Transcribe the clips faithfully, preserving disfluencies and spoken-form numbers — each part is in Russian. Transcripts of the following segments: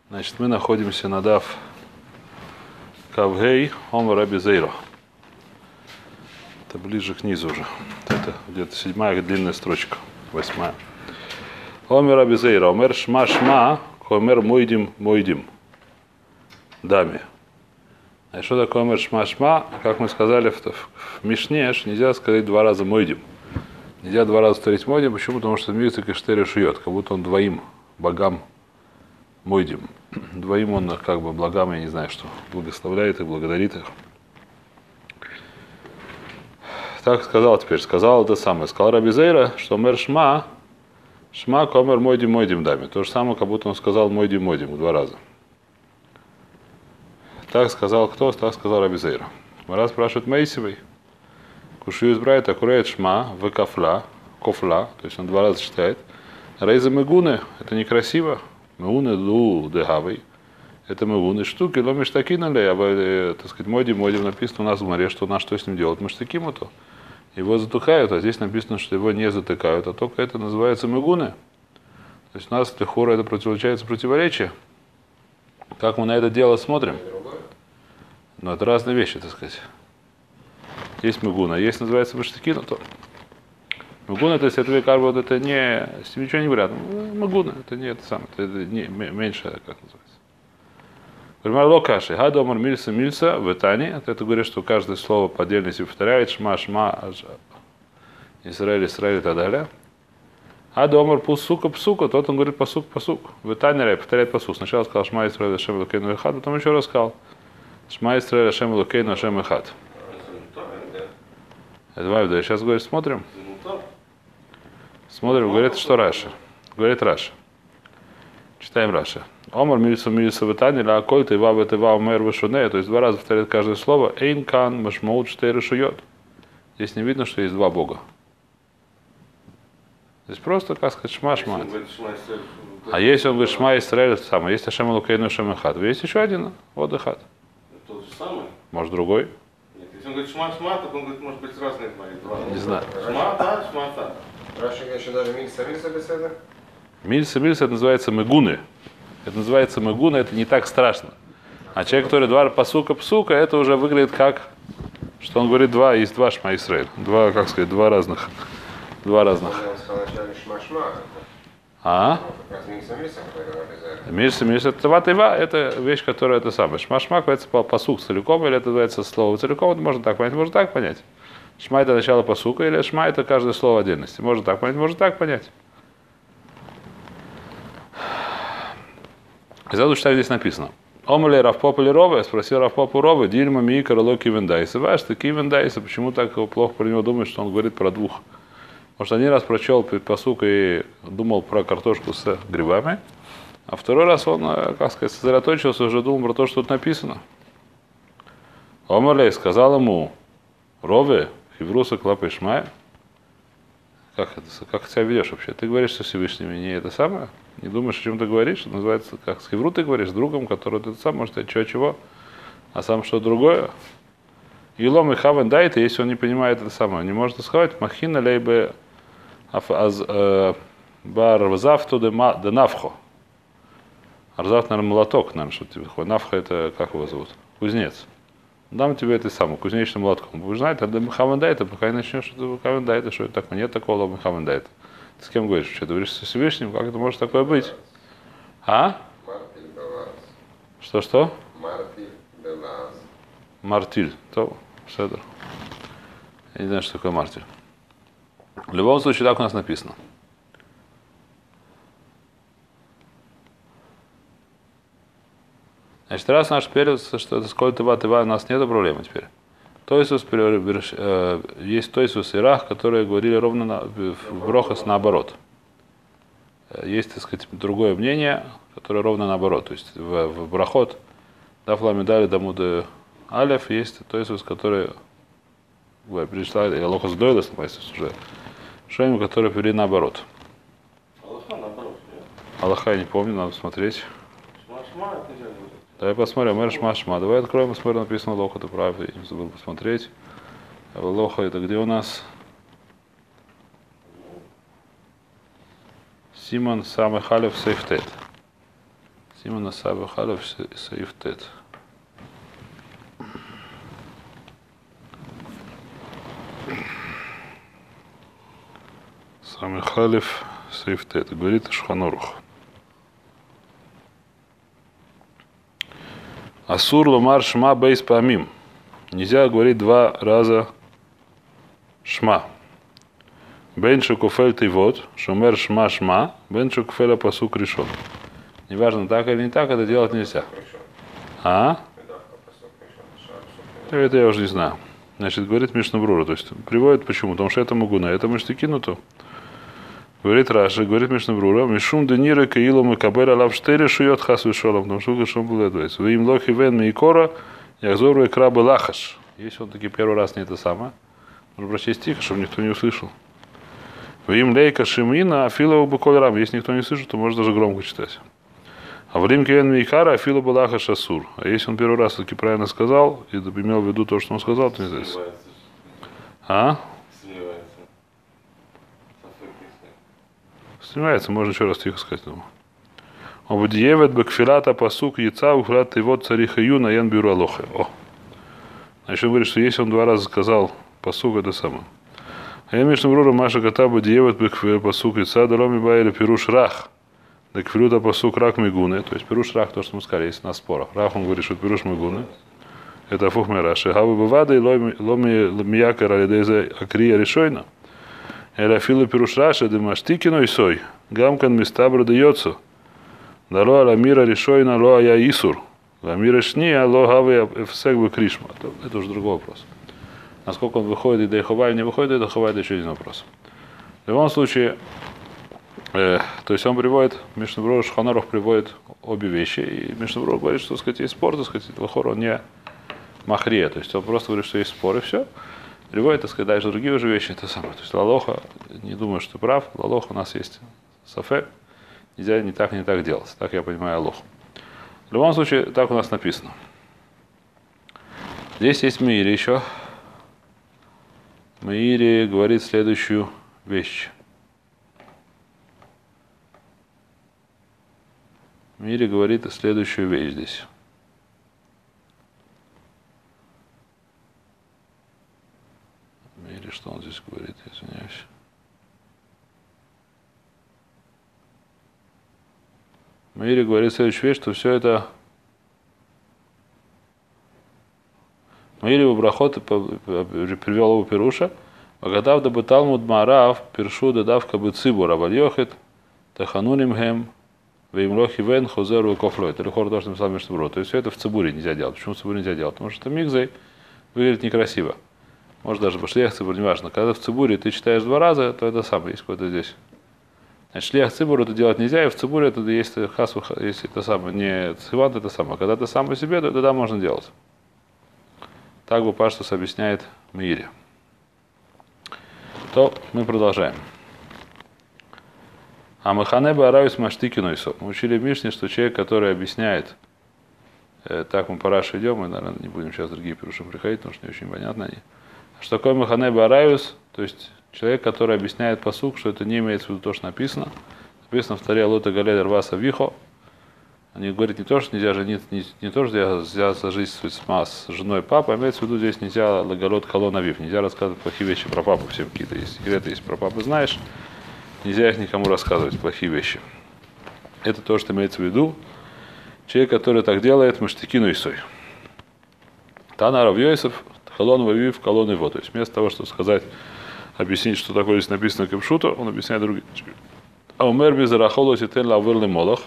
Значит, мы находимся на дав Кавгей Омар Раби Зейро. Это ближе к низу уже. Это где-то седьмая длинная строчка, восьмая. Омар Раби Зейро. Омер шма шма, омер мойдим мойдим. Дами. А что такое омер шма шма? Как мы сказали в, в Мишне, нельзя сказать два раза мойдим. Нельзя два раза повторить мойдим. Почему? Потому что мьюзик и штери шует, как будто он двоим богам мойдим. Двоим он как бы благам, я не знаю что, благословляет их, благодарит их. Так сказал теперь, сказал это самое. Сказал Раби Зейро, что мэр шма, шма комер мойдим мойдим дами. То же самое, как будто он сказал мойдим мойдим два раза. Так сказал кто? Так сказал Раби Зейро. Мара спрашивает Мейсивой. Кушью избрает, аккурает шма, в кафла, кофла, то есть он два раза читает. Рейза мегуны, это некрасиво. Мегуны ду дегавой. Это мегуны штуки, но миштаки налей. Так сказать, мойдим, мойдим написано у нас в море, что на что с ним делать. Миштаки мото. Его затыкают, а здесь написано, что его не затыкают, а только это называется мегуны. То есть у нас для хора это получается противоречие. Как мы на это дело смотрим? Но это разные вещи, так сказать. Есть мегуна, есть называется миштаки, но то. Мегуна, то есть это как бы это не, с ним ничего не говорят. Мегуна, это не это самое, это не, меньше, как называется. Пример локаши. Гадомар мильса мильса в Итане. Это говорит, что каждое слово по отдельности повторяет. Шма, шма, Израиль, Израиль и так далее. Гадомар пусука, псука. Тот он говорит пасук, пасук. В Итане повторяет пасук. Сначала сказал Шма Израиль, Ашем Элокейну Эхад, потом еще раз сказал Шма Израиль, Ашем Элокейну, Ашем Эхад. Это Вайвда. Сейчас говорит, смотрим. Смотрим, говорит, что Раша. Говорит Раша. Читаем Раша. Омар мильса мильса в Итане, ла коль ты ва ты ва умер вышуне. То есть два раза повторяет каждое слово. Эйн кан машмоут штейр шует. Здесь не видно, что есть два бога. Здесь просто, как сказать, шма шма. А если он говорит шма Исраэль, это самое. Есть Ашем Элокейну Ашем Эхад. Есть еще один. Вот Эхад. Тот же самый? Может другой? Нет, если он говорит шма шма, то он говорит, может быть, разные два. Не знаю. Шма та, шма та. Раша еще даже мильса мильса беседа? Мильса мильса это называется мегуны. Это называется мегуна, это не так страшно. А человек, который два пасука псука, это уже выглядит как, что он говорит два, есть два шма Исраэль. Два, как сказать, два разных. Два разных. Он сказал вначале шма-шма. А? Как раз мильса мильса, который обязательно. Мильса мильса, это ватыва, это вещь, которая это самое. Шма-шма, это пасук целиком, или это называется слово целиком, это можно так понять, можно так понять. Шма это начало пасука, или шма это каждое слово отдельности. Можно так понять, можно так понять. И сразу что здесь написано. Омали Равпопа Рове, спросил Равпопа Рове, Дильма Ми Кароло Кивендайса. Ваш ты Кивендайса, почему так плохо про него думаешь, что он говорит про двух? Может, один раз прочел пасук и думал про картошку с грибами, а второй раз он, как сказать, сосредоточился, уже думал про то, что тут написано. Омали сказал ему, Рове, Хивруса Клапы Шмая, как, это, как ты себя ведешь вообще? Ты говоришь со Всевышними не это самое? Не думаешь, о чем ты говоришь? Это называется, как с Хевру ты говоришь, с другом, который ты сам, может, чего-чего, а сам что другое. Илом и хавен дайт, если он не понимает это самое, не может сказать, махина лейбе барвзавту де навхо. Арзавт, наверное, молоток, наверное, что тебе ходит. Навха это, как его зовут? Кузнец. Дам тебе это самое, кузнечным молотком. Будешь знать, а до хавен дайта, пока не начнешь, что это хавен дайта, что это такое. Нет такого лома хавен дайта. Ты с кем говоришь? Что, ты говоришь со Всевышним? Как это может такое быть? А? Мартиль Белаз. Что-что? Мартиль Белаз. Мартиль. То, Седр. Я не знаю, что такое мартиль. В любом случае, так у нас написано. Значит, раз наш перец, что это сколько тыва, тыва, у нас нет проблемы теперь. Тойсус, есть Тойсус и Рах, которые говорили ровно на, в Брохас наоборот. Есть, так сказать, другое мнение, которое ровно наоборот. То есть в, в Брахот, Дафла Медали Дамуды Алеф, есть Тойсус, который пришла, и Алохас Дойлас, уже Шоим, который перевели наоборот. Аллаха наоборот. Аллаха я не помню, надо смотреть. Шма-шма, это нельзя говорить. Давай посмотрим, мэр шма-шма. Давай откроем и смотрим, написано Лоха, ты прав, я не забыл посмотреть. Лоха это где у нас? Симон Самый Халев Сейфтет. Симона Саба Халев Саифтет. Сами Халев Саифтет. Говорит Шуханорух. Асур ломар шма бейс памим. Нельзя говорить два раза шма. Бен шукуфель тивот, шумер шма шма, бен шукуфеля пасук решен. Неважно, так или не так, это делать нельзя. А? Это я уже не знаю. Значит, говорит Мишнабрура, то есть приводит почему? Потому что это Магуна, это Маштикинуту. Говорит Раши, говорит Мишнабрура, Мишум денира каилу макабель алав штери шует хасу шолом, потому что что было это. Вы им лохи вен мейкора, яхзору и крабы лахаш. Если он таки первый раз не это самое, можно прочесть тихо, чтобы никто не услышал. Вы им лейка шимина, афилову буколерам. Если никто не слышит, то можно даже громко читать. А в Римке вен мейкара, афилу балаха шасур. А если он первый раз таки правильно сказал, и имел в виду то, что он сказал, то не знаю. А? Снимается, можно еще раз тихо сказать. Обдиевет бакфилата пасук яйца ухлят его цариха юна ян бюро алоха. О. Значит, он говорит, что если он два раза сказал пасук, это самое. А я между брура Маша Катаба диевет бакфилата пасук яйца даломи байли пируш рах. Да кфилюта пасук рак мигуны. То есть пируш рах, то, что мы сказали, есть на спорах. Рах, он говорит, что пируш мигуны. Это фух мираши. Хавы бывады ломи миякар алидезе акрия решойна. Эляфилу пирушраша дымаштикину и сой. Гамкан мистабра дается. Дало аламира решойна ло ая исур. Ламира шния ло гавы эфсек бы кришма. Это уже другой вопрос. Насколько он выходит и дайховай, не выходит, это ховай, это еще один вопрос. В любом случае, э, то есть он приводит, Мишнабрура Шуханорух приводит обе вещи. И Мишнабрура говорит, что, так сказать, есть спор, так сказать, лохор, он не махрия. То есть он просто говорит, что есть спор и все. Приводит, так сказать, дальше другие уже вещи, это самое. То есть лалоха, не думаю, что ты прав, лалоха у нас есть сафе, нельзя не так, не так делать. Так я понимаю алоху. В любом случае, так у нас написано. Здесь есть Меири еще. Меири говорит следующую вещь. Меири говорит следующую вещь здесь. Или что он здесь говорит, извиняюсь. Меири говорит следующую вещь, что все это Меири в брахот привел его Пируша, Вагадав да бы Талмуд Марав, Пиршу да давка бы Цибура, Вальохет, Тахануним Гем, Веймлохи Вен, Хозеру и Кофлой. Это лихор то, что мы с вами что. То есть все это в Цибуре нельзя делать. Почему в Цибуре нельзя делать? Потому что мигзей выглядит некрасиво. Может даже башлех цибур, не важно. Когда в цибуре ты читаешь два раза, то это самое, есть какое-то здесь. Значит, шлех цибур это делать нельзя, и в цибуре это есть хасу, если это самое, не цивант, это самое. Когда ты сам по себе, то тогда можно делать. Так бы Паштус объясняет Меири. То мы продолжаем. А Махане Бараюс Маштикину Исо. Мы учили в Мишне, что человек, который объясняет, э, так мы по Раши идем, мы, наверное, не будем сейчас другие пирушим приходить, потому что не очень понятно они. Что такое Махане Бараюс, то есть человек, который объясняет пасук, что это не имеется в виду то, что написано. Написано в Таре Лота Галедер Васа Вихо. Они говорят не то, что нельзя жениться, не, не то, что нельзя сожить с, с женой папы, а имеется в виду здесь нельзя лагалот колон авив, нельзя рассказывать плохие вещи про папу, всем какие-то есть секреты, есть про папу знаешь, нельзя их никому рассказывать, плохие вещи. Это то, что имеется в виду. Человек, который так делает, маштикину и сой. Тана Рав Йосеф, колон авив, колон его. То есть вместо того, чтобы сказать, объяснить, что такое здесь написано капшуто, он объясняет другие. А умер безарахоло ситен лавырли молох.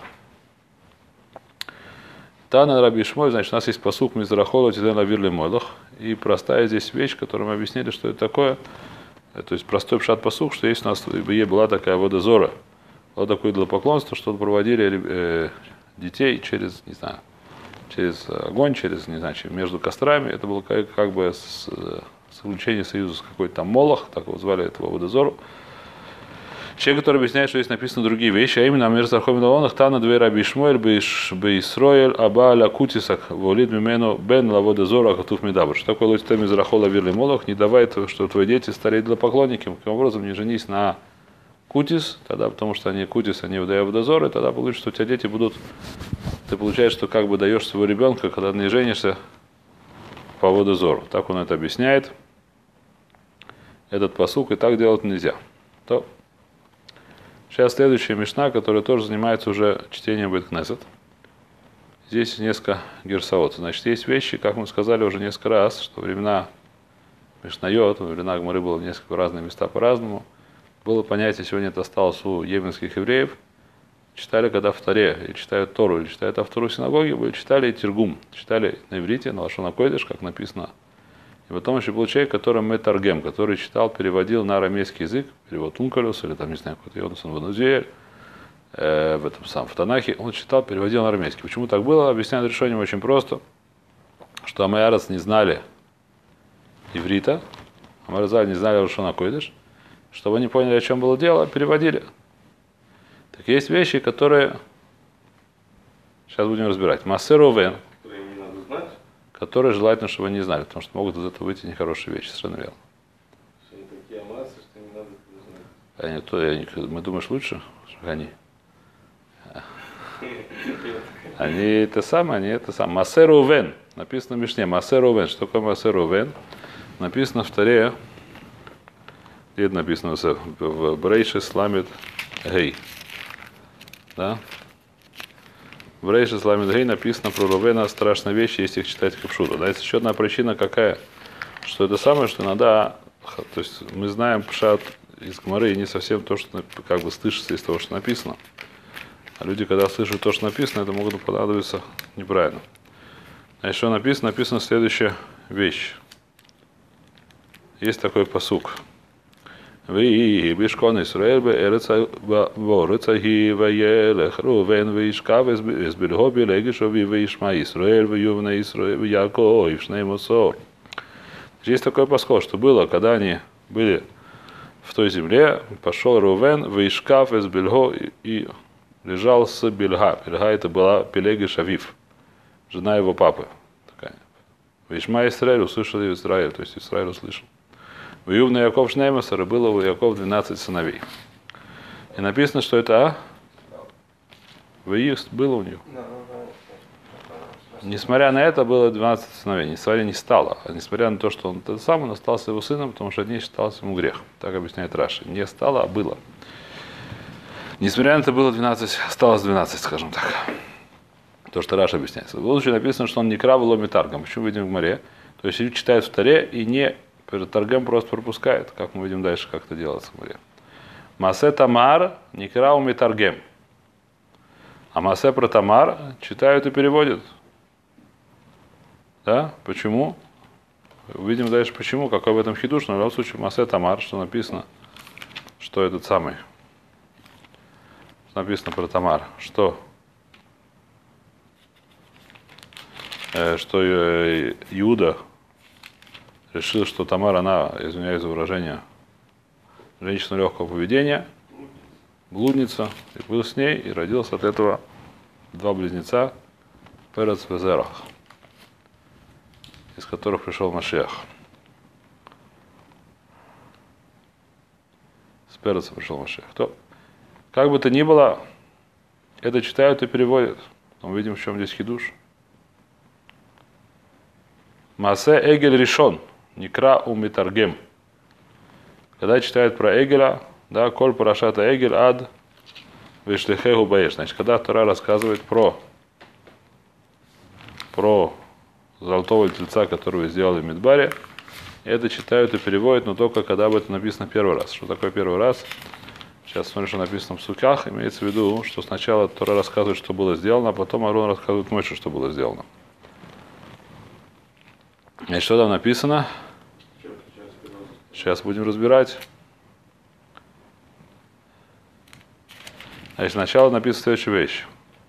Тана Раби Шмой, значит, у нас есть пасук Мизрахоло Тиден Лавирли Молох. И простая здесь вещь, которую мы объяснили, что это такое. То есть простой пшат пасук, что есть у нас в Ие была такая водозора. Было такое идолопоклонство, что проводили э, детей через, не знаю, через огонь, через, не знаю, между кострами. Это было как, как бы с, заключение союза с какой-то там Молох, так его звали этого водозору. Человек, который объясняет, что здесь написаны другие вещи, а именно Амир Зарховин Лавонах, Тана Двей Раби Шмуэль, Бейсроэль, Аба Аля Кутисах, Волид Мимену, Бен Лавода Зора, Катуф Медабр. Что такое Лотитем Мизрахола Вирли Молох? Не давай, что твои дети стали идолопоклонниками. Каким образом не женись на Кутис, тогда, потому что они Кутис, они выдают водозоры, тогда получится, что у тебя дети будут ты получаешь, что как бы даешь своего ребенка, когда не женишься, по водозору. Так он это объясняет. Этот пасук, и так делать нельзя. То. Сейчас следующая мишна, которая тоже занимается уже чтением бейт-кнесет. Здесь несколько герсаот. Значит, есть вещи, как мы сказали уже несколько раз, что времена Мишнайот, во времена Гмары было в несколько разных места по-разному. Было понятие, сегодня это осталось у йеменских евреев. Читали, когда в Торе, или читают Тору, или читают автору синагоги, были читали Тиргум, читали на иврите, на лашон а-койдеш, как написано. И потом еще был человек, который метаргем, который читал, переводил на арамейский язык, перевод Ункалюс, или там, не знаю, какой-то Йонасон Ванузиэль, э, в этом самом, в Танахе, он читал, переводил на арамейский. Почему так было? Объясняют решением очень просто, что амайарец не знали иврита, амайарцаль не знали лашон а-койдеш, чтобы они поняли, о чем было дело, переводили. Так есть вещи, которые сейчас будем разбирать. Массер овен, Которые не надо знать, которые желательно, чтобы они не знали, потому что могут из этого выйти нехорошие вещи, совершенно верно. что они такие амасы, что не надо это знать. Они, то, они, мы думаешь лучше, что они? Они это самое, они это самое. Массер овен, написано в Мишне, массер овен. Что такое массер овен? Написано в Торе, где это написано в Брейше Сламит Гей. Да? В Рейше Сламид Гей написано про Рувена страшная вещь, если их читать капшута. Да, есть еще одна причина какая, что это самое, что иногда, то есть мы знаем пшат из Гмары и не совсем то, что как бы слышится из того, что написано. А люди, когда слышат то, что написано, это могут понадобиться неправильно. А еще написано, написана следующая вещь. Есть такой пасук. ויהי בשכון ישראל בארץ בארץ ההיא וילך ראובן וישכב ויסבלהו בלגש אביו וישמע ישראל ויבנה ישראל ויעקב שנים עשר. Есть такой подход, что было, когда они были в той земле, пошел Рувен, вишкав из Бельго и лежал с Бельга. Бельга это была Пелегиш Авив, жена его папы. Такая. Вишма Израиль услышал Израиль, то есть Израиль услышал. В Ювна Яков Шнеймасар было у Яков двенадцать сыновей. И написано, что это а? В Июст было у него. Несмотря на это, было двенадцать сыновей. Несмотря не стало. А несмотря на то, что он тот сам, он остался его сыном, потому что одни считался ему грех. Так объясняет Раши. Не стало, а было. Несмотря на это, было двенадцать, осталось двенадцать, скажем так. То, что Раши объясняет. В будущем написано, что он не крав ломи таргом. Почему видим в море? То есть люди читают в Торе и не таргем просто пропускает, как мы видим дальше, как это делается в море. Масе Тамар не крав ми таргем. А Масе про Тамар читают и переводят. Да? Почему? Увидим дальше почему, какой в этом хидуш, но в любом случае Масе Тамар, что написано, что этот самый. Что написано про Тамар. Что? Э, что э, Иуда решил, что Тамар, она, извиняюсь за выражение, женщина легкого поведения, блудница, и был с ней, и родился от этого два близнеца, Перец и Зерах, из которых пришел Машиах. С Переца пришел Машиах. То, как бы то ни было, это читают и переводят. Мы видим, в чем здесь хидуш. Масе Эгель решен. Никра умитаргем. Когда читают про Эгеля, да, коль парашата Эгель ад вишлихеху баеш. Значит, когда Тора рассказывает про про золотого тельца, которого сделали в Мидбаре, это читают и переводят, но только когда об этом написано первый раз. Что такое первый раз? Сейчас смотришь, что написано в Суках, имеется в виду, что сначала Тора рассказывает, что было сделано, а потом Аарон рассказывает Моше, что было сделано. И что там написано? Сейчас будем разбирать. Значит, сначала написано следующая вещь.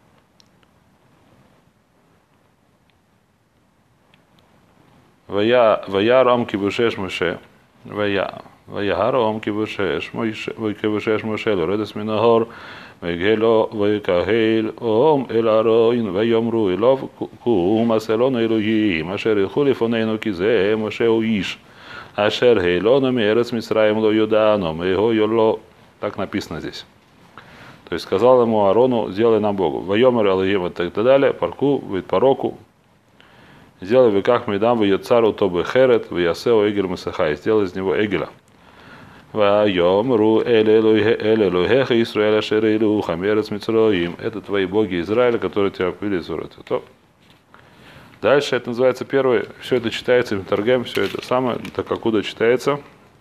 Ваяром кибушеш Моше. Ваяром кибушеш Моше. Кибушеш Моше. Лоредес минахор. Вегело векахел ом эл ароин веомру элов кум аселон элохим ашер ילכו לפנינו כי זה משה הוא איש אשר העלונו מארץ מצרים לא ידענו מהו לו. Так написано здесь. То То есть сказал ему Аарону, сделай нам Богу. Вайомер Аллахим и так далее, парку, вид пороку. Сделай в веках Мейдам, в цару тобы херет, в ясео эгель масахай. Сделай из него эгеля. Вайомру эле эле Исраэля шерилу хамерец мицроим. Это твои боги Израиля, которые тебя повели из ворота. Дальше это называется первое. Все это читается, Митаргем, все это самое, так откуда читается.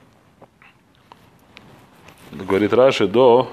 Говорит Раши до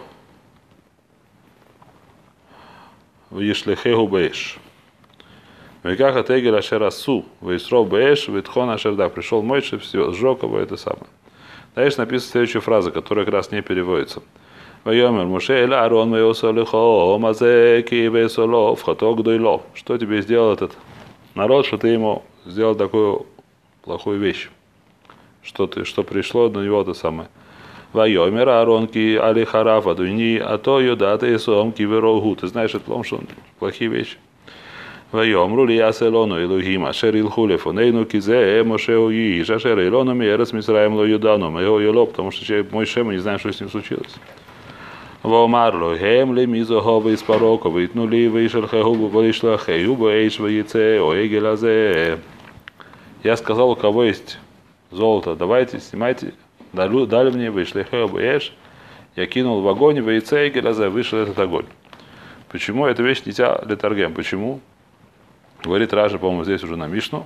Вишлехеху бэш. Веках от Эгеля Ашерасу, Вейсров бэш, Витхон Ашерда. Пришел Мойше, все, сжег его, это самое. Дальше написана следующая фраза, которая как раз не переводится. Вайомер Муше эль Аарон вейосолихо, мазеки вейсолов, хаток дойло. Что тебе сделал этот народ, что ты ему сделал такую плохую вещь? Что, ты, что пришло на него то самое. Вайомер Аарон ки алихараф адуни, а то юдата исом ки верогу. Ты знаешь, это потому, что он плохие вещи. Вайомру ли яселону илухим, ашер илху лефонейну кизе мошеу yish, ашер илону миерес мисраем ло юдану, моего ело, потому что Мойше, мы не знаем, что с ним случилось. Вомарло хем ли мизоховы из порока, витнули вышел хегубу, вышла хеюба эйш ваице, оэгелазе. Я сказал, у кого есть золото, давайте, снимайте, дали, дали мне, вышли хеюба эйш, я кинул в огонь, ваице, эгелазе, вышел этот огонь. Почему эта вещь не тя летаргем? Почему? Говорит Раша, по-моему, здесь уже на Мишну.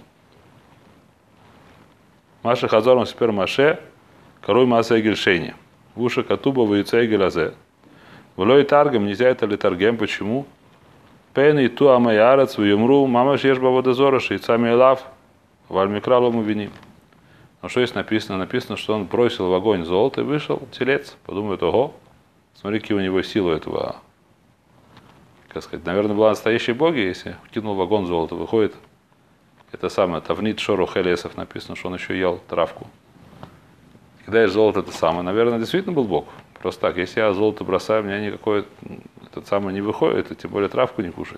Маша Хазором спер Маше, король Маса Эгельшейни. Вуша Катуба Ваюца Эгелазе. Влой таргам нельзя это литаргем. Почему? Пен и ту амайарец вюмру, мама шешба водозора, шейцами лав, вальмикралому виним. Но что здесь написано? Написано, что он бросил в огонь золото и вышел телец. Подумают, ого, смотри, какие у него силы этого. Как сказать, наверное, была настоящие боги, если кинул вагон золота, выходит, это самое, Тавнит Шору Хелесов написано, что он еще ел травку. Когда есть золото, это самое, наверное, действительно был бог. Просто так, если я золото бросаю, у меня никакое, этот самый не выходит, и тем более травку не кушает.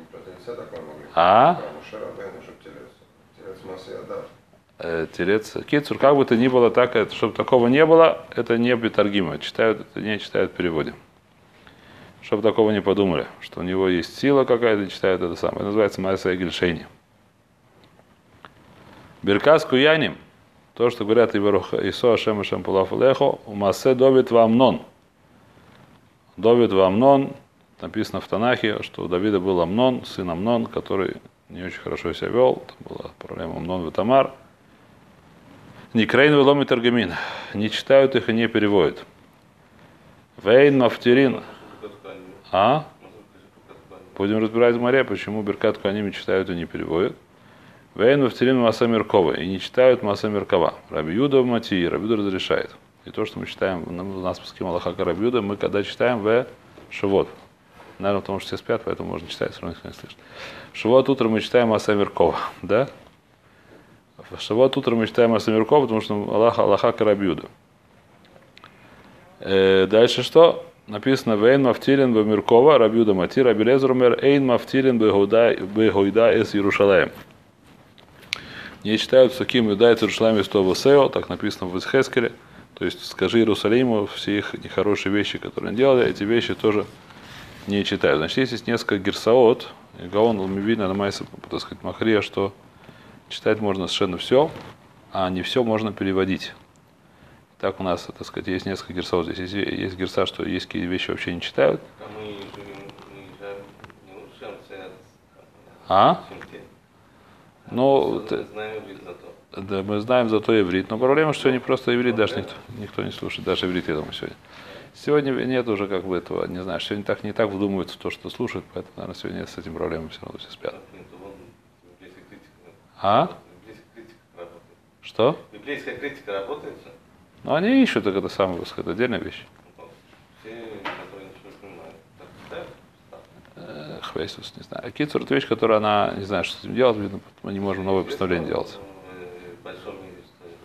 А? Э, телец. Кицур, как бы то ни было так, это, чтобы такого не было, это не битаргима, читают, это не читают в переводе. Чтобы такого не подумали, что у него есть сила какая-то, читают это самое. Это называется Майса Эгельшейни. Беркас Куяним, то, что говорят Исо Ашем Ашем Пулафулехо, у Масе Довид Вамнон. Довид Вамнон, написано в Танахе, что у Давида был Амнон, сын Амнон, который не очень хорошо себя вел. Там была проблема Амнон Витамар. Никрейн Веломи Таргамин. Не читают их и не переводят. Вейн Мафтерин. А? Будем разбирать в море, почему Беркат Куаним читают и не переводят. Вейн Мафтерин Маса Меркова. И не читают Маса Меркова. Раби Юда в Матии. Раби Юда разрешает. И то, что мы читаем, у нас по схеме Аллаха Раби Юда, мы когда читаем в Шивот. Наверное, потому что все спят, поэтому можно читать, все равно никто не слышит. В Шивот утром мы читаем Маса Меркова. Да? В Шивот утром мы читаем Маса Меркова, потому что Аллаха, Аллаха Раби Юда. Э, дальше что? Написано «Вейн мафтилин бе Меркова, Раби Юда Мати, Раби Лезер умер, Эйн мафтилин бе Гойда эс Иерушалаем». Не читают Суким Юда эс Иерушалаем из того Сео, так написано в Исхескеле. То есть скажи Иерусалиму все их нехорошие вещи, которые они делали, эти вещи тоже не читают. Значит, есть здесь несколько герсаот, и Гаон Ламивина, Намайса, так сказать, Махрия, что читать можно совершенно все, а не все можно переводить. Так у нас, так сказать, есть несколько герсов. Здесь есть, есть герса, что есть какие вещи вообще не читают. А? Ну, да, мы знаем зато иврит. Но проблема, что не просто иврит, даже никто, никто не слушает. Даже иврит, я думаю, сегодня. Сегодня нет уже как бы этого, не знаю, сегодня так не так вдумываются в то, что слушают, поэтому, наверное, сегодня нет с этим проблемами, все равно все спят. А? Что? Библейская критика работает? Ну, они ищут, так это самое, это отдельная вещь. Все, которые ничего не понимают, так ставят? Хвейсус, не знаю. Кицур, это вещь, которая она, не знаю, что с этим делать, видно, мы не можем новое постановление делать. В большом мире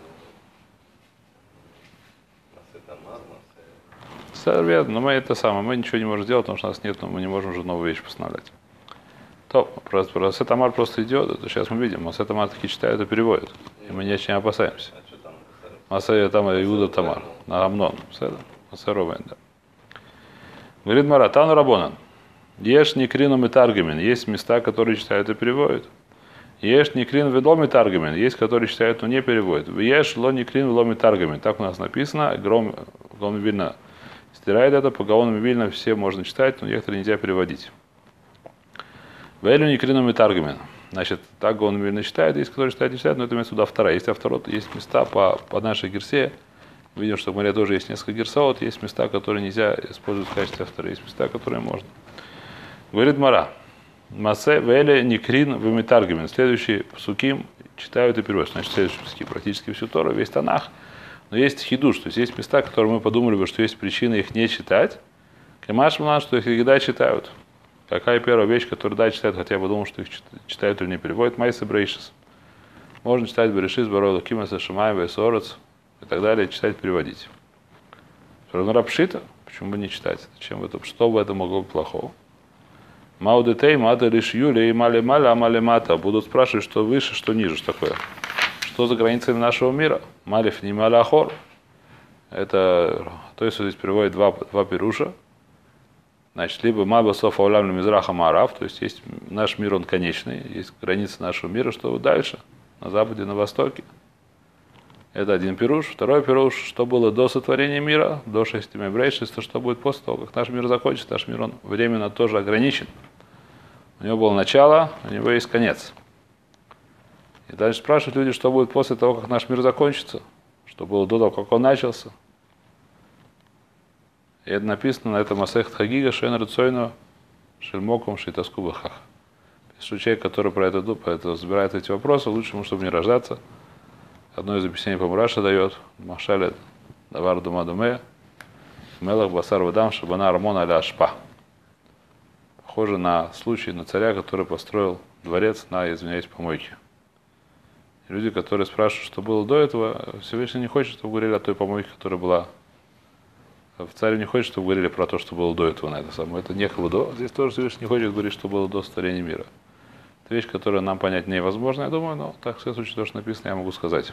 стоит. Верно, но мы это самое, мы ничего не можем делать, потому что у нас нет, но мы не можем уже новую вещь постановлять. То, просто, просто Сетамар просто идет, это сейчас мы видим, а Сетамар таки читают и переводят, и мы не очень опасаемся. Масая там Иуда Тамар, на Амнон, Масаровен, да. Говорит Маратану Рабонан. Ешь никрину метаргамин. Есть места, которые читают и переводят. Ешь никрин ведло метаргамин. Есть, которые читают, но не переводят. Ешь ло никрин ведло метаргамин. Так у нас написано. Гром Вильна стирает это. По Гаону Вильна все можно читать, но некоторые нельзя переводить. Вэлю никрину метаргамин. Значит, так Гаон Вильна читает. Есть, которые читают, не читают, но это имеется сюда вторая. Есть авторот, есть места по, по нашей герсе. Видим, что в море тоже есть несколько герсаот. Есть места, которые нельзя использовать в качестве автора. Есть места, которые можно. Говорит Мара. Масе Веле Никрин Вимитаргамин. Следующие псуким читают и переводят. Значит, следующие псуки практически всю Тору, весь Танах. Но есть хидуш, то есть есть места, которые мы подумали бы, что есть причина их не читать. Кемаш Млан, что их всегда читают. Какая первая вещь, которую да читают, хотя бы думал, что их читают или не переводят. Майсы Брейшис. Можно читать Берешис, Барола Кимаса, Шамай, Весорец и так далее, читать, переводить. Рапшита, почему бы не читать? Зачем это? Что бы это могло быть плохого? Маудетей, мата лишь юля и мали маля, а мали мата. Будут спрашивать, что выше, что ниже, что такое. Что за границами нашего мира? Малиф не маляхор. Это, то есть здесь переводит два, два пируша. Значит, либо маба софа улям мизраха марав, то есть есть наш мир, он конечный, есть границы нашего мира, что дальше, на западе, на востоке. Это один пируш. Второй пируш, что было до сотворения мира, до шести мебрейшества, что будет после того, как наш мир закончится. Наш мир, он временно тоже ограничен. У него было начало, у него есть конец. И дальше спрашивают люди, что будет после того, как наш мир закончится, что было до того, как он начался. И это написано на этом Масехт Хагига Шен Рацойну Шельмоком Шейтаску Бахах. Что человек, который про это, про это разбирает эти вопросы, лучше ему, чтобы не рождаться. Одно из объяснений по Мураша дает. Машалет Давар Дума Думе Мелах Басар Вадам Шабана Армона Аля Ашпа. Похоже на случай на царя, который построил дворец на, извиняюсь, помойке. И люди, которые спрашивают, что было до этого, Всевышний не хочет, чтобы говорили о той помойке, которая была. В царе не хочет, чтобы говорили про то, что было до этого на это самое. Это некого до. Здесь тоже Всевышний не хочет говорить, что было до сотворения мира. Это вещь, которую нам понять невозможно, я думаю, но так, в всяком случае, то, что написано, я могу сказать.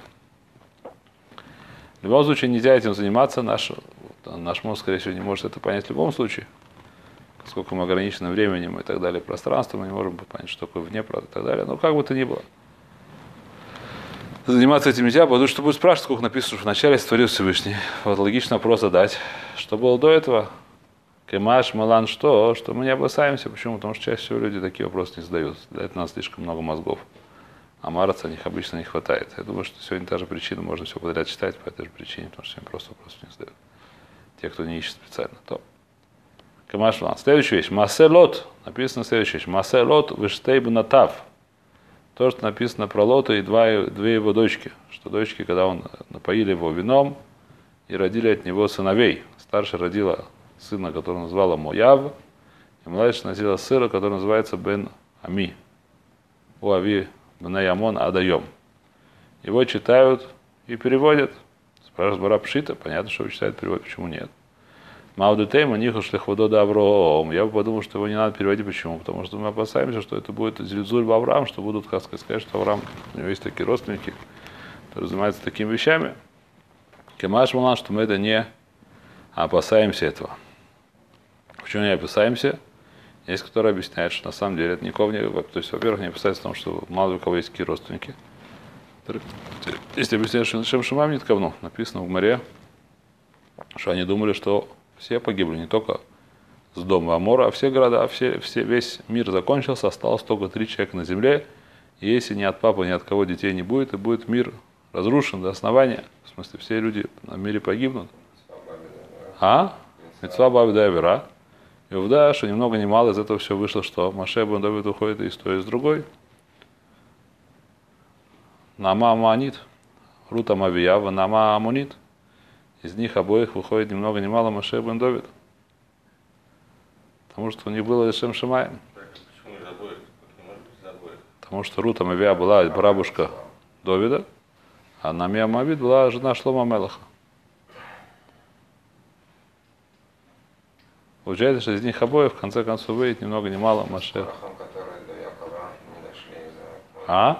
В любом случае, нельзя этим заниматься. Наш, наш мозг, скорее всего, не может это понять в любом случае. Поскольку мы ограничены временем и так далее, пространством, мы не можем понять, что такое вне, и так далее. Но как бы то ни было. Заниматься этим нельзя, потому что будет спрашивать, сколько написано, что вначале створил Всевышний. Вот логично вопрос задать. Что было до этого? Кемаш, Малан, что? Что мы не опасаемся. Почему? Потому что чаще всего люди такие вопросы не задают. Для этого у нас слишком много мозгов. А мараться о них обычно не хватает. Я думаю, что сегодня та же причина, можно все подряд читать по этой же причине, потому что сегодня просто вопросов не задают. Те, кто не ищет специально. То. Кемаш, Малан. Следующая вещь. Маселот. Написано следующая вещь. Маселот виштейб натав. То, что написано про Лота и два, две его дочки. Что дочки, когда он напоили его вином и родили от него сыновей. Старшая родила сына, которого назвала Мояв, и младшая носила сына, который называется Бен Ами. У Ави Бен Амон Адайом. Его читают и переводят. Спрашивают Бара Пшита, понятно, что его читают и переводят, почему нет. Маудетейма Ниху Шлихводо да Авраам. Я бы подумал, что его не надо переводить. Почему? Потому что мы опасаемся, что это будет Зильзуль в Авраам, что будут, как сказать, что Авраам, у него есть такие родственники, которые занимаются такими вещами. Кемаш Мулан, что мы это не опасаемся этого. Почему не опасаемся? Есть, которые объясняют, что на самом деле это никого не... То есть, во-первых, не опасается в том, что мало у кого есть такие родственники. Если объясняют, что Шем Шимам нет ковну, написано в море, что они думали, что все погибли, не только с дома Амора, а все города, все, все, весь мир закончился, осталось только три человека на земле. И если ни от папы, ни от кого детей не будет, и будет мир разрушен до основания. В смысле, все люди на мире погибнут. А? Митцва Бавида Авера. И увда, что ни много ни мало из этого все вышло, что Маше бен Давид уходит из той, и из другой. Нама Аманит, Рута Мавиява, Нама Амунит. Из них обоих выходит ни много ни мало Маше бен Давид. Потому что у них было Шем Шимаем. Почему из обоих? Как не может быть из обоих? Потому что Рута Мавия была бабушка Давида, а Намия Мавид была жена Шлома Мелаха. Получается, что из них обоих в конце концов выйдет ни много ни мало Маше. А?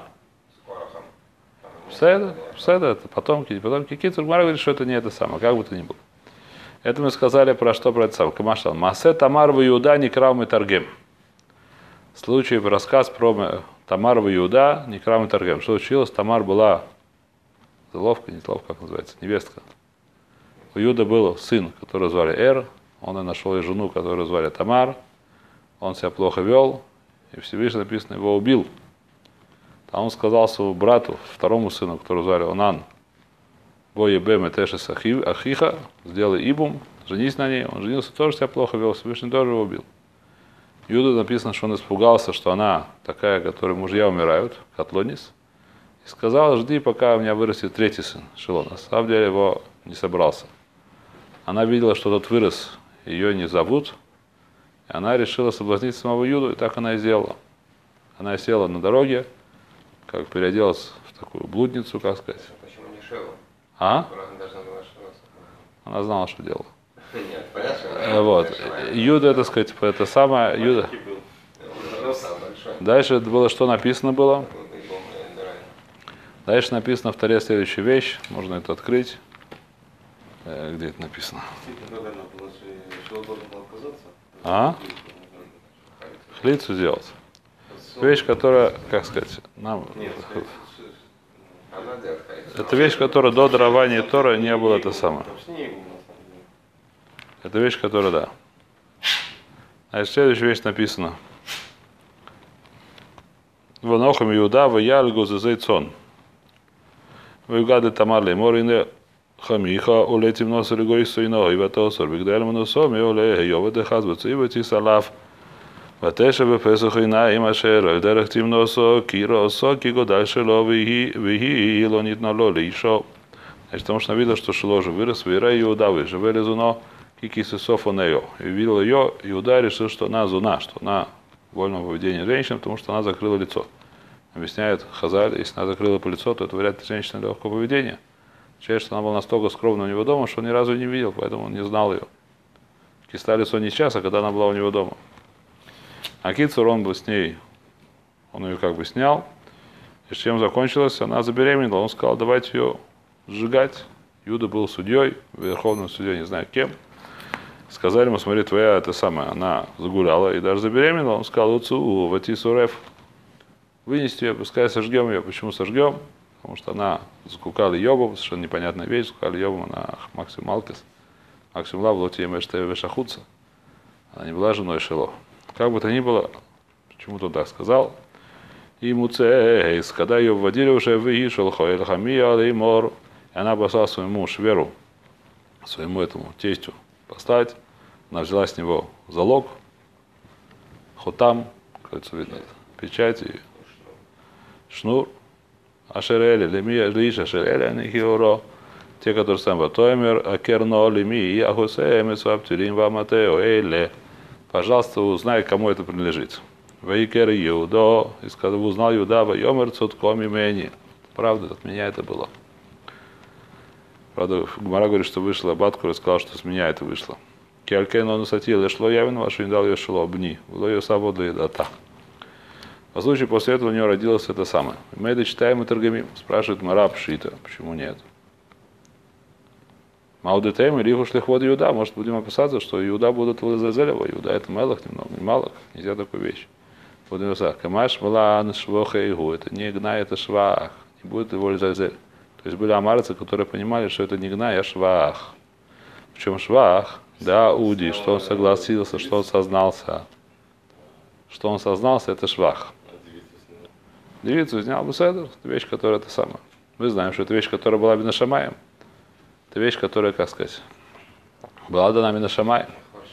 Все это, все это, это потомки, потомки Кицур. Гмара говорит, что это не это самое, как бы то ни было. Это мы сказали про что, про это сам. Камашал. Масе Тамар в Иуда Некрам и Таргем. Случай, рассказ про Тамар в Иуда Некрам и Таргем. Что случилось? Тамар была заловка, не заловка, как называется, невестка. У Иуда был сын, которого звали Эр. Он и нашел и жену, которую звали Тамар. Он себя плохо вел, и Всевышний, написано, его убил. Там он сказал своему брату, второму сыну, которого звали Онан, Боебем и Тешес Ахиха, сделай ибум, женись на ней. Он женился, тоже себя плохо вел, Всевышний тоже его убил. Иуда написано, что он испугался, что она такая, которой мужья умирают, Котлонис, и сказал, жди, пока у меня вырастет третий сын, Шилон. На самом деле его не собрался. Она видела, что тот вырос, ее не зовут, и она решила соблазнить самого Иуду, и так она и сделала. Она села на дороге, как переоделась в такую блудницу, как сказать. Почему не Шила? А? Она должна была шиваться. Она знала, что делала. Нет, понятно, что Э, Вот. Иуда, это сказать, это самое, Иуда. Маленький был. Сам большой. Дальше было, что написано было. Вот и был, наверное, Дальше написано в Торе следующая вещь. Можно это открыть. Э, Где это написано? Действительно, когда она была, что Шило должен был отказаться. А? Хлицу сделать. Вещь, которая, как сказать, нам... Нет, она делает хайцу. Это вещь, которая до дарования Тора не было это самое. там снегу, на самом деле. Это вещь, которая, да. Значит, следующая вещь написана. Ванохам Иуда, Ваяльгу Зазейцон. Ваюгады Тамар Лейморине Хамиха, улетим носу Ригой Суино, и Ватосор, Бигдельму носом, и Оле, Йоваде Хазбацу, и Ватисалав. ותשב בפסח עיניים אשר על דרך תמנוסו, כי רעסו, כי גודל שלו, והיא, והיא לא ניתנה לו לאישו. Значит, потому что она видела, что Шило же вырос, Вера Иуда выживели зуно, кикисисоф он ее. И видел ее, Иуда решил, что она зуна, что она вольного поведения женщины, потому что она закрыла лицо. Объясняет Хазаль, если она закрыла по лицо, то это вряд ли женщина легкого поведения. Означает, что она была настолько скромна у него дома, что он ни разу не видел, поэтому он не знал ее. Киста лицо не сейчас, а когда она была у него дома. А Кицур, он бы с ней, он ее как бы снял. И с чем закончилось? Она забеременела. Он сказал, давайте ее сжигать. Иуда был судьей, верховным судьей, не знаю кем. Сказали ему, смотри, твоя это самая, она загуляла и даже забеременела. Он сказал, уцу, вати суреф, вынести ее, пускай сожгем ее. Почему сожгем? Потому что она закукала Йобом, совершенно непонятная вещь, закукала Йобом, она Максим Малкис, Максим Лав, Лотия Мештеве Шахуца. Она не была женой Шило. Как бы то ни было, почему-то он так сказал. И муцейс, когда ее вводили уже в Ишел, Хоэльхамия, Алеймор, и она послала своему муж Веру, своему этому тестю поставить. Она взяла с него залог, хотам, кажется, видно, печать и шнур. Ашерели, лемия, лиш, ашерели, анихиоро. Те, которые сам Батоймер, Акерно, леми, Ахусеемес, Ваптилим, Ваматео, Эйле. Пожалуйста, узнай, кому это принадлежит. Ваикер Иудо, и сказал, узнал Иуда, Вайомер Цутком имени. Правда, от меня это было. Правда, Гмара говорит, что вышла Баткур и сказал, что с меня это вышло. Киалкен он усатил, и шло явен вашу, и дал ее шло обни. Было ее свобода и дата. По случаю, после этого у нее родилось это самое. Мы это читаем и торгамим. Спрашивает Мара Пшита, почему нет? Маудетем или их воды Иуда. Может, будем опасаться, что Иуда будут Лазазелева. Иуда это Мелах немного, не Малах. Нельзя такую вещь. Будем опасаться. Камаш Малан Швоха Игу. Это не Гна, это Швах. Не будет его Лазазель. То есть были амарцы, которые понимали, что это не Гна, а Швах. Причем Швах, да, Уди, что он согласился, что он сознался. Что он сознался, это Швах. Девицу снял бы седр. Это вещь, которая это самая. Мы знаем, что это вещь, которая была Бенашамаем. Это вещь, которая, как сказать, была дана Минашамай.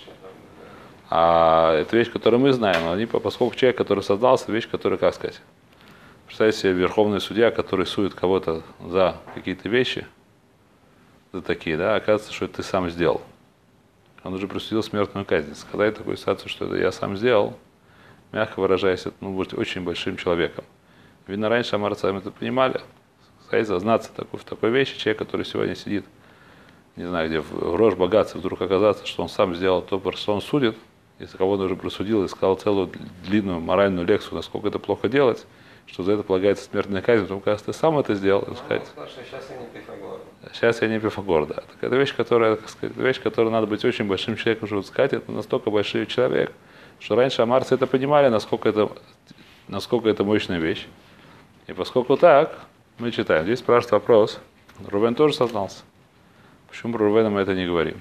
А это вещь, которую мы знаем. Они, поскольку человек, который создался, вещь, которая, как сказать, представьте себе верховный судья, который сует кого-то за какие-то вещи, за такие, да, оказывается, что это ты сам сделал. Он уже присудил смертную казнь. Сказать такую ситуацию, что это я сам сделал, мягко выражаясь, это ну, быть очень большим человеком. Видно, раньше амарцы это понимали. Сказать, зазнаться такой, в такой вещи, человек, который сегодня сидит, не знаю, где в грош богатства, вдруг оказаться, что он сам сделал то, что он судит, если кого-то уже просудил и сказал целую длинную моральную лекцию, насколько это плохо делать, что за это полагается смертная казнь, потом, когда ты сам это сделал, Ну, сказать, он сказал, что сейчас я не Пифагор. сейчас я не Пифагор, да. Так это вещь, которая, так сказать, вещь, которую надо быть очень большим человеком, чтобы сказать, это настолько большой человек, что раньше амарцы это понимали, насколько это, насколько это мощная вещь. И поскольку так, мы читаем. Здесь спрашивает вопрос. Рувен тоже сознался. Почему про Рувена мы это не говорим?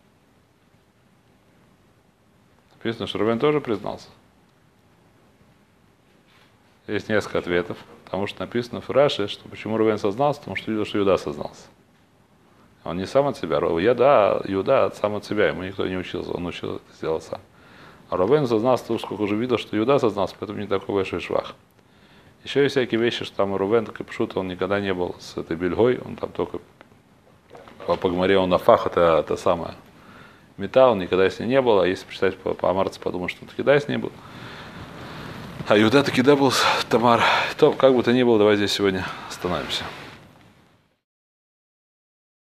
Написано, что Рувен тоже признался. Есть несколько ответов. Потому что написано в Раши, что почему Рувен сознался, потому что видел, что Иуда сознался. Он не сам от себя. Я, да, Иуда сам от себя. Ему никто не учился. Он учил это сделать сам. А Рувен сознался, потому что уже видел, что Иуда сознался, поэтому не такой большой швах. Еще есть всякие вещи, что там Рувен, так и Пшут, он никогда не был с этой бельгой, он там только по, по гмаре, он на фах, это, это самое металл, он никогда с ней не был, а если почитать по, по Амарце, подумать, что он таки да с ней был. А Иуда таки да был с Тамар. То, как бы то ни было, давай здесь сегодня остановимся.